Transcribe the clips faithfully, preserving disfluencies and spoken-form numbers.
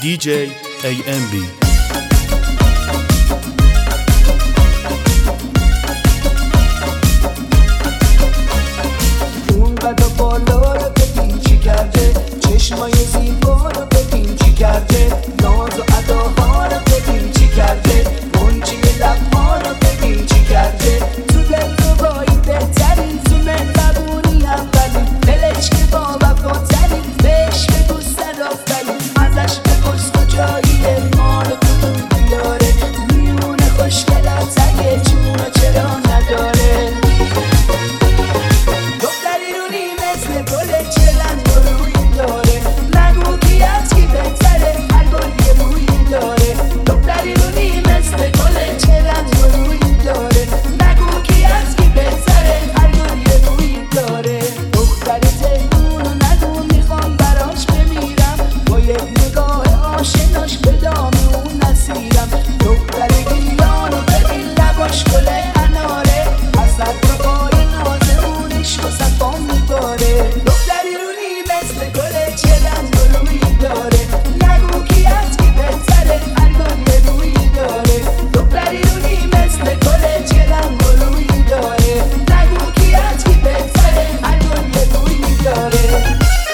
دی جی ای ام بی. اون قد و بالا رو ببین چی کرده، چشمای زیبا رو ببین چی کرده، ناز و اداها رو ببین چی کرده، منچی لبها رو ببین چی کرده. تو دل تو بایی بهترین، تو مهربونی اولین، دلش که با وفاترین، بهش بگو صد آفرین، ازش بپرس کجاییه، مال کدوم دیاره، میمونه خوشگلت اگه جونو چرا نداره. دختری رونی مثل گل چه رنگ و رویی داره، نگو کی از کی بهتره، هر گل یه بویی داره. دختری رونی مثل گل چه رنگ و رویی داره، نگو کی از کی بهتره، هر گل یه بویی داره. دختر تهرونو نگو میخوام براش بمیرم، با یک نگاه آشناش به دام اون نسیرم. دختر گیلانو ببین لباش گل اناره، حسد رو پای نازمونش و صفا میباره. دختری رونی مثل گل چه رنگ و رویی داره، نگو کی از کی بهتره، هر گل یه بویی داره. دختری رونی مثل گل چه رنگ و رویی داره، نگو کی از کی بهتره، هر گل یه بویی داره.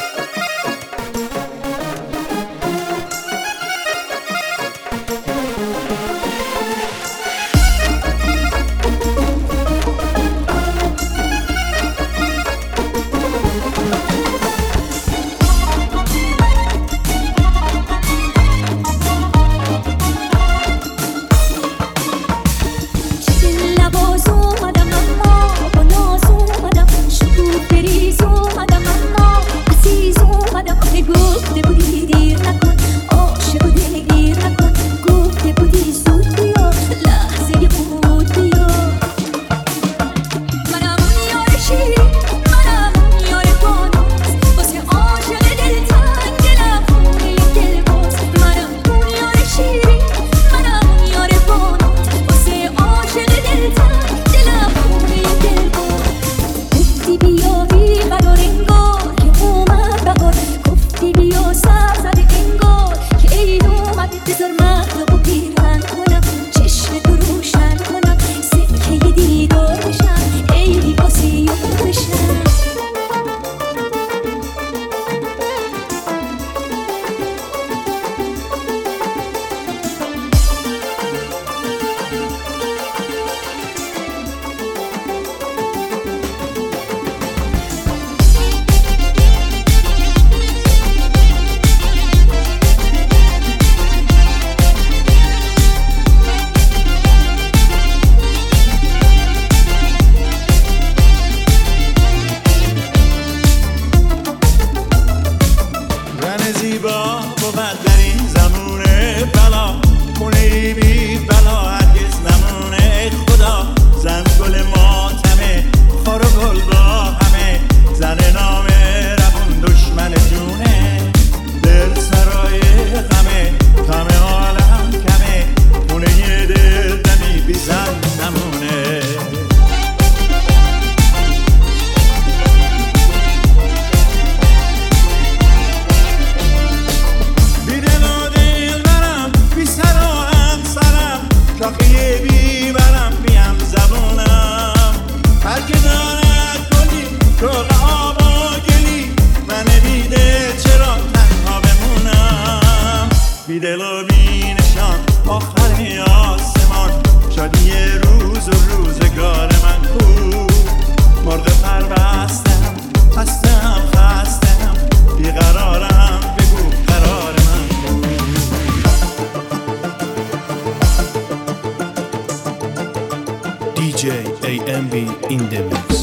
دی جی ای ام بی in the mix.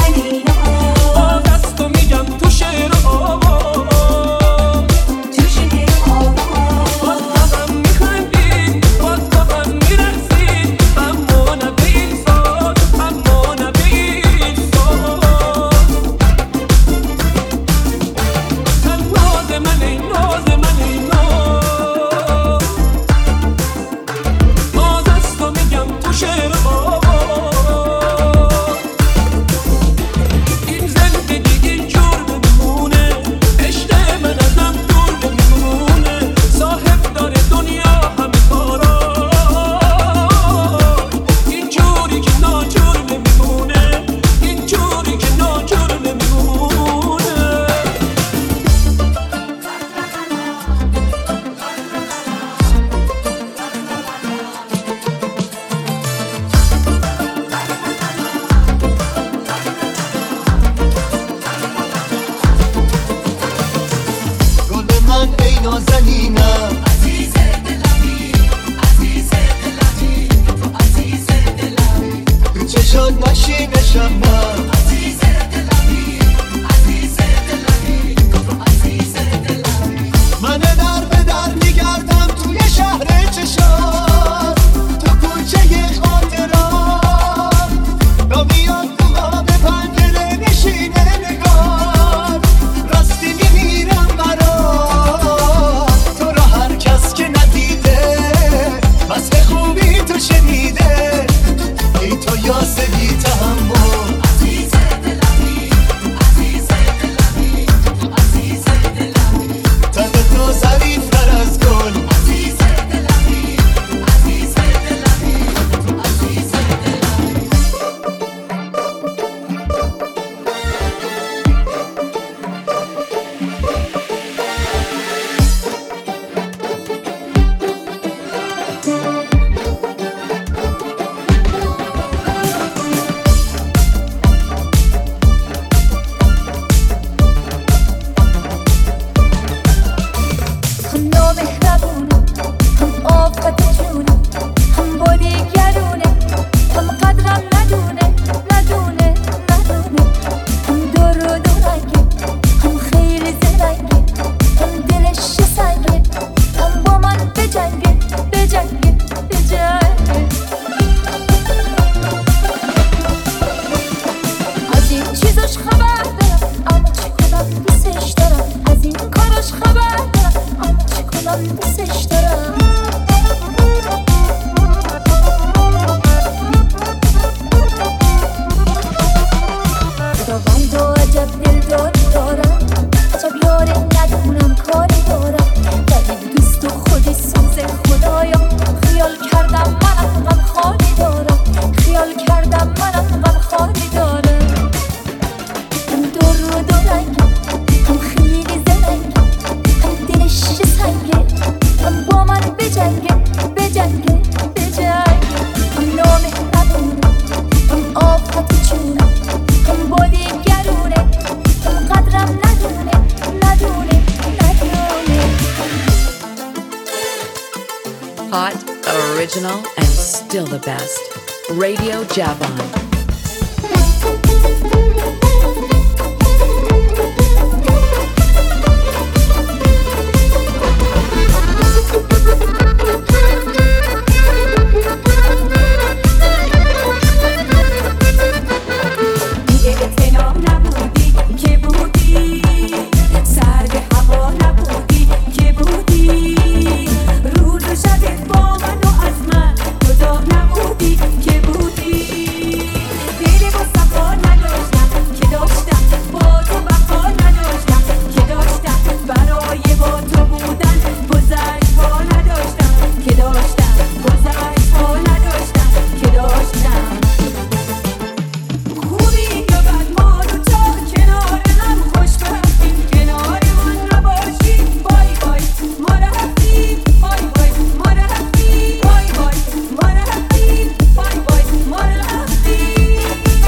تو شعر آوا نازنینم عزیز دلمی عزیز دلمی عزیز دلمی رو چشات نشینه شبنم عزیز دلمی عزیز دلمی عزیز دلمی من در به در میگردم توی شهر چشات تو کوچه خاطرات را میاد تو آب پنجره نشینه نگار راستی میمیرم برات تو را هر کس که ندیده بس به خوبی تو شنیده ای تو یاسبی تحمل عزیز دلمی عزیز دلمی عزیز دلمی تن تو ظریفتر از گل عزیز دلمی عزیز دلمی عزیز دلمی هم نامهربونه هم آفت جونه هم بادیگرونه هم قدرم ندونه ندونه ندونه هم دور و دورنگه هم خیلی زرنگه هم دلش سنگه هم با من بجنگه بجنگه بجنگه از این چیزاش خبر دارم اما چی کنم دوستش دارم از این کاراش خبر دارم اما چی کنم دوستش دارم خداوند و عجب دلداری دارم عجب یاره ندونم کاری دارم دلیل دوست و خودی سوز خدایا خیال کردم منم غم خالی دارم خیال کردم منم غم خالی دارم هم دور و دورنگی هم خیلی زرنگی هم دلش سنگه هم با من بجنگه بجنگه بجنگه هم نامهربونه هم آفت جونه هم بادیگرونه هم قدرم ندونه ندونه ندونه Hot, original, and still the best. Radio Javon. دیگه اطلاع نبودی که بودی سر به هوا نبودی که بودی روز و شب با من و از من جدا نبودی که بودی دل با صفا نداشتم که داشتم با تو وفا نداشتم که داشتم برای با تو بودن گذشت با نداشتم که داشتم گذشت با نداشتم که داشتم خوبی یا بد ما دوتا کنار هم خوش برفتیم کنار من نباشی بای بای ما رفتیم بای بای ما رفتیم بای بای ما رفتیم بای بای ما رفتیم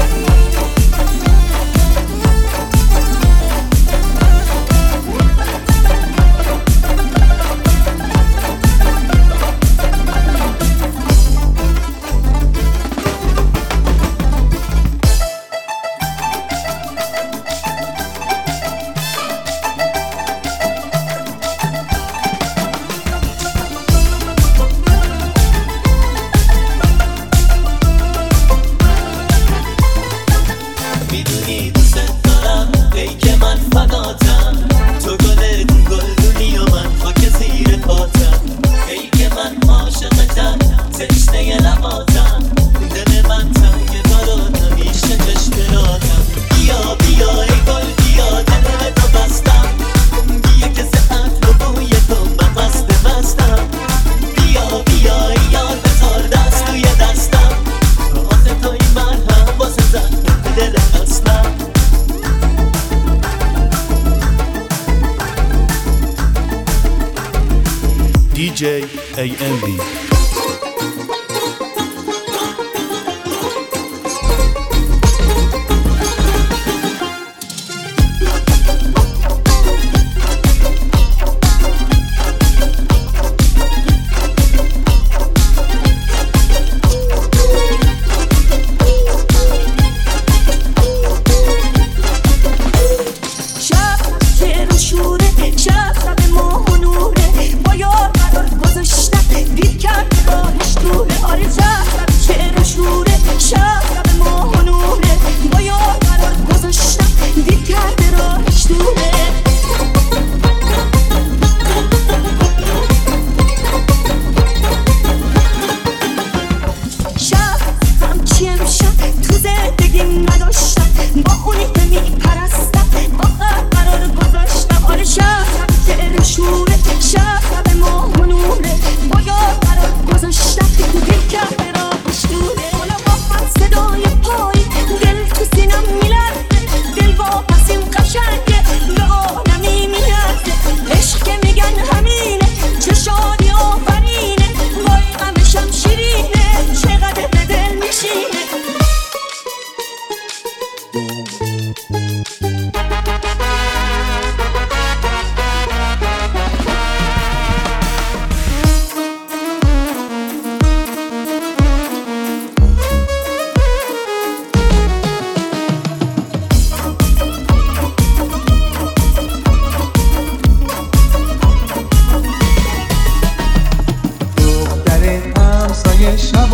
میدونی دوست دارم ای که من فداتم تو گل گلدونی و من خاک زیر پاتم ای که من عاشقتم تشنه لباتم دل من تنگ برات همیشه تشنهاتم بیا بیا ای گل بیا دل تو بستم بیا که ساعت رو بوی تو من مست بستم بیا بیا ای یار بذار دست توی دستم آخه توی من هم واسه زن دل هستم دی جی ای ام بی.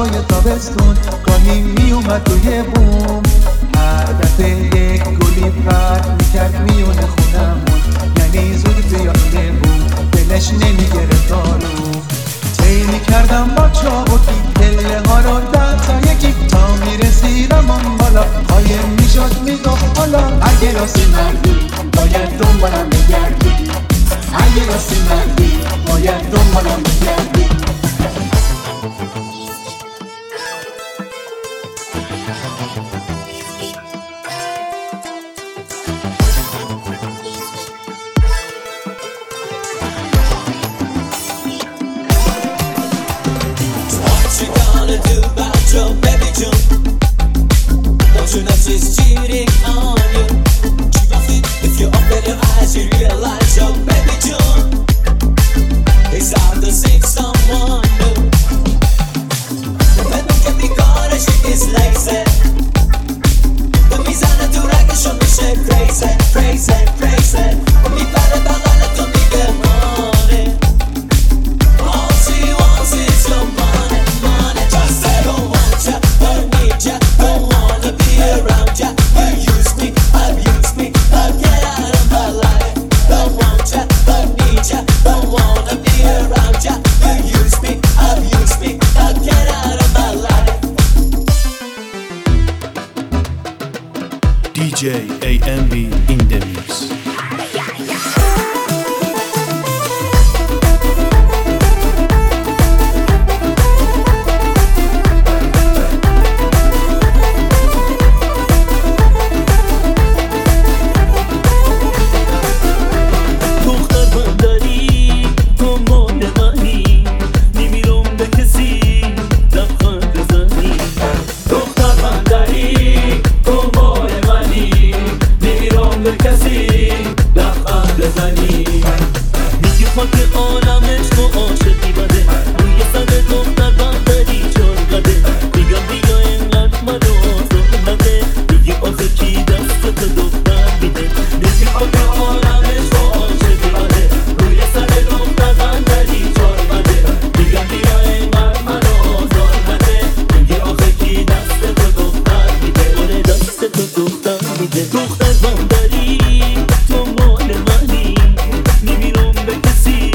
هوای تابستون گاهی میومد توی بوم، هر دفعه یک گلی پرد میکرد میونه خونمون، یعنی زود بیای بوم دلش نمیگرفت آروم. طی میکردم با چابکی پله ها رو ده تا یکی تا میرسیدم آن بالا، قایم میشد میگفت حالا اگه راستی مردی باید دنبالم بگردی، اگه راستی مردی باید دنبالم بگردی. What you gonna do about your baby June? Don't you know she's cheating on you? She got it. If you open your eyes, you realize your baby June is out to seek someone new. But don't get me caught, she is lazy. The میزنه تو رگشو میشه crazy, crazy, crazy. میپره بغلتو میگه money. All she wants is your money, money. Just say don't want ya, don't need ya, don't wanna be around ya. You use me, abuse me, now get out of my life. Don't want ya, don't need ya, don't wanna be around ya. You use me, abuse me, now get out of my life. D J A M B in the mix. دختر من داری تو مال منی، نمیرم به کسی لبخند بزنی. دختر من داری تو مال منی، نمیرم به کسی لبخند بزنی. میگی خاک عالمش تو عاشقی بده، روی سر دختر من داری چار قده. میگم بیا اینقدر منو آزار نده، میگی آخه کی دست تو دختر میده. میگی خاک عالمش تو عاشقی بده، روی سر دختر من داری چار قده. میگم بیا اینقدر منو آزار نده، میگی آخه کی دست تو دختر میده. آره دست تو دختر میده. دختر من داری تو مال منی، نمیرم به کسی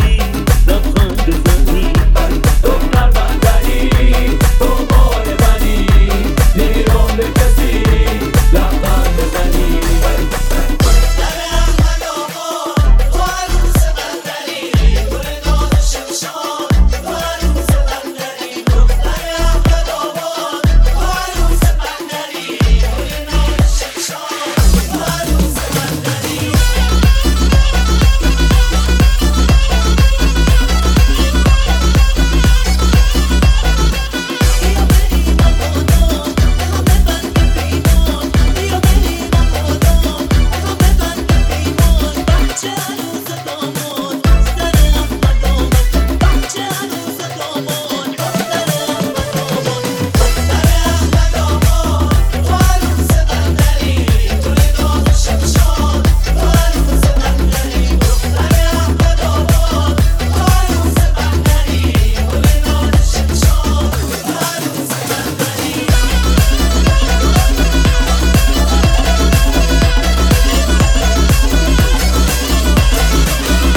لبخند بزنی. دختر من داری تو مال منی، نمیرم به کسی لبخند بزنی.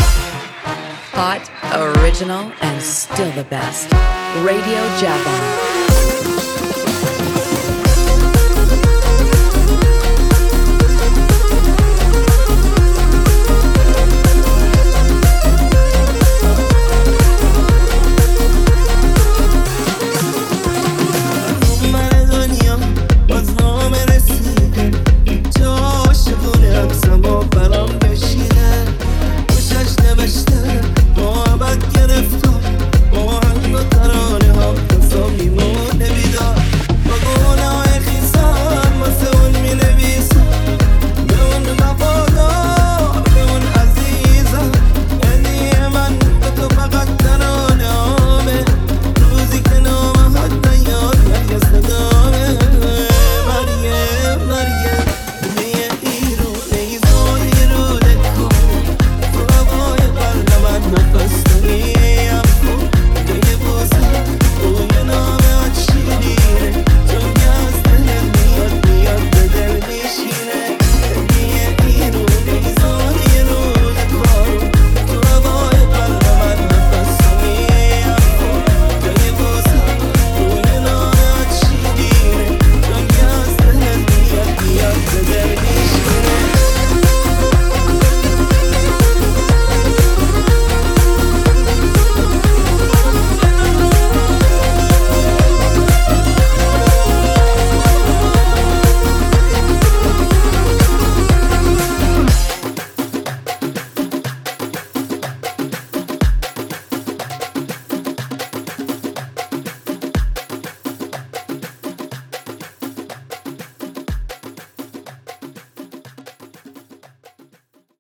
Hot, original, and still the best. Radio Jabon.